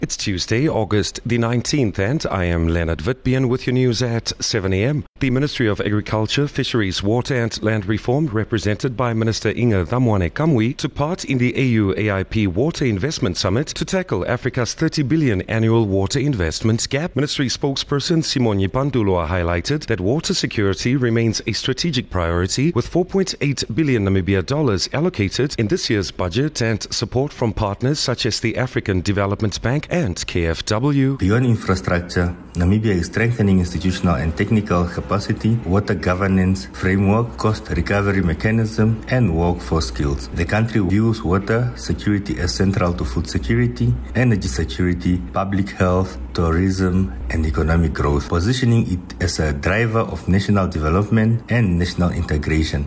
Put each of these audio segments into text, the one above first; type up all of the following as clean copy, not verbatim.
It's Tuesday, August the 19th, and I am Leonard Witbeen with your news at 7 a.m. The Ministry of Agriculture, Fisheries, Water and Land Reform, represented by Minister Inge Dhamwane Kamwe, took part in the AU-AIP Water Investment Summit to tackle Africa's 30 billion annual water investment gap. Ministry spokesperson Simonye Pandulo highlighted that water security remains a strategic priority, with $4.8 billion Namibia dollars allocated in this year's budget and support from partners such as the African Development Bank and KfW. Beyond infrastructure, Namibia is strengthening institutional and technical capacity, water governance framework, cost recovery mechanism, and workforce skills. The country views water security as central to food security, energy security, public health, tourism, and economic growth, positioning it as a driver of national development and national integration.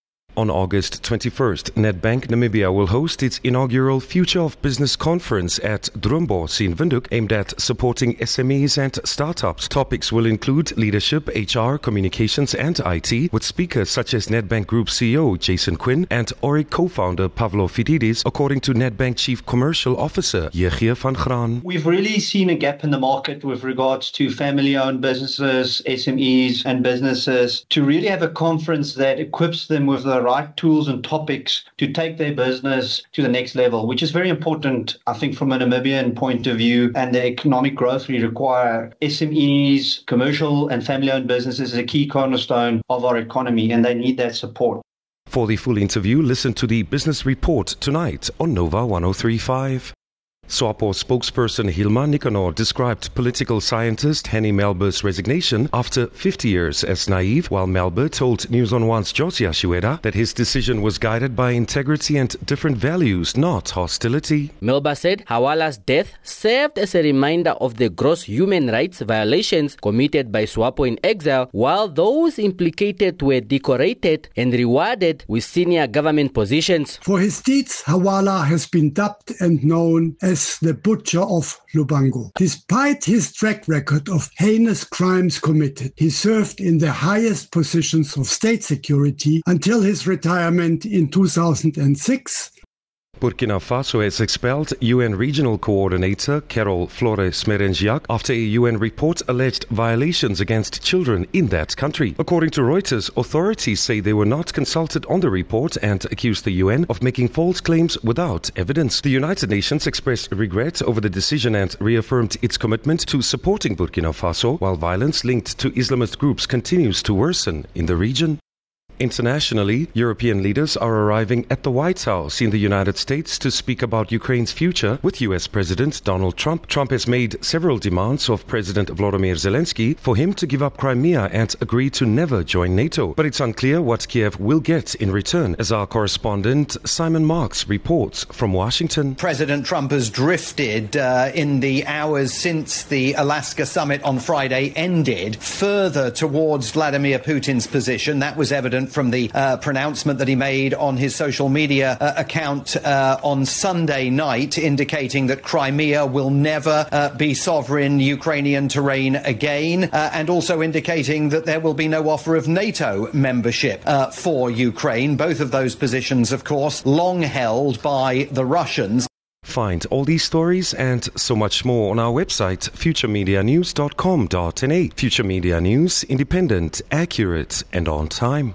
On August 21st, Nedbank Namibia will host its inaugural Future of Business conference at Droombos in Windhoek, aimed at supporting SMEs and startups. Topics will include leadership, HR, communications and IT, with speakers such as Nedbank Group CEO Jason Quinn and Oric co-founder Pavlo Fididis, according to Nedbank Chief Commercial Officer Yeghier van Graan. We've really seen a gap in the market with regards to family-owned businesses, SMEs and businesses, to really have a conference that equips them with the right tools and topics to take their business to the next level, which is very important, I think, from a Namibian point of view, and the economic growth we require. SMEs, commercial and family-owned businesses is a key cornerstone of our economy, and they need that support. For the full interview, listen to the Business Report tonight on Nova 103.5. SWAPO spokesperson Hilma Nicanor described political scientist Henny Melber's resignation after 50 years as naive, while Melber told News on One's Josia Shiweda that his decision was guided by integrity and different values, not hostility. Melber said Hawala's death served as a reminder of the gross human rights violations committed by SWAPO in exile, while those implicated were decorated and rewarded with senior government positions. For his deeds, Hawala has been dubbed and known as the butcher of Lubango. Despite his track record of heinous crimes committed, he served in the highest positions of state security until his retirement in 2006. Burkina Faso has expelled UN Regional Coordinator Carol Flores Merengiak after a UN report alleged violations against children in that country. According to Reuters, authorities say they were not consulted on the report and accused the UN of making false claims without evidence. The United Nations expressed regret over the decision and reaffirmed its commitment to supporting Burkina Faso, while violence linked to Islamist groups continues to worsen in the region. Internationally, European leaders are arriving at the White House in the United States to speak about Ukraine's future with US President Donald Trump. Trump has made several demands of President Volodymyr Zelensky for him to give up Crimea and agree to never join NATO. But it's unclear what Kiev will get in return, as our correspondent Simon Marks reports from Washington. President Trump has drifted in the hours since the Alaska summit on Friday ended further towards Vladimir Putin's position. That was evident from the pronouncement that he made on his social media account on Sunday night, indicating that Crimea will never be sovereign Ukrainian terrain again, and also indicating that there will be no offer of NATO membership for Ukraine. Both of those positions, of course, long held by the Russians. Find all these stories and so much more on our website, futuremedianews.com.na. Future Media News, independent, accurate and on time.